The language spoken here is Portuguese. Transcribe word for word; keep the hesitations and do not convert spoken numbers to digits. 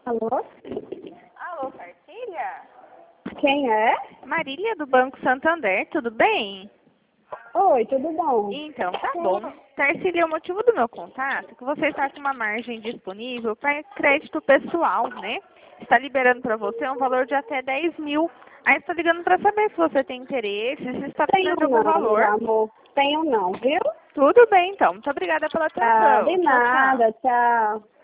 Alô? Alô, Farcília? Quem é? Marília, do Banco Santander, tudo bem? Oi, tudo bom? Então, tá bom. Tarcília, o motivo do meu contato é que você está com uma margem disponível para crédito pessoal, né? Está liberando para você um valor de até dez mil. Aí estou ligando para saber se você tem interesse, se está Tenho precisando de algum não, valor. meu amor. Tenho não, viu? Tudo bem, então. Muito obrigada pela Tá, atenção. de Tchau, tchau. nada, tchau.